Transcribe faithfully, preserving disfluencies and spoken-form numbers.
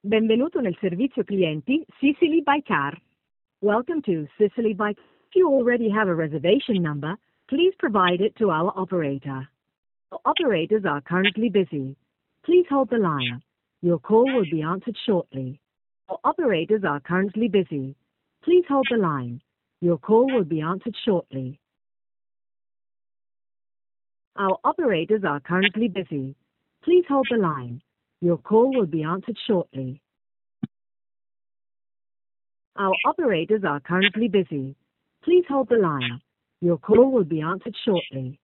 Benvenuto nel servizio clienti Sicily by Car. Welcome to Sicily by Car. If you already have a reservation number, please provide it to our operator. Our operators are currently busy. Please hold the line. Your call will be answered shortly. Our operators are currently busy. Please hold the line. Your call will be answered shortly. Our operators are currently busy. Please hold the line. Your call will be answered shortly. Our operators are currently busy. Please hold the line. Your call will be answered shortly.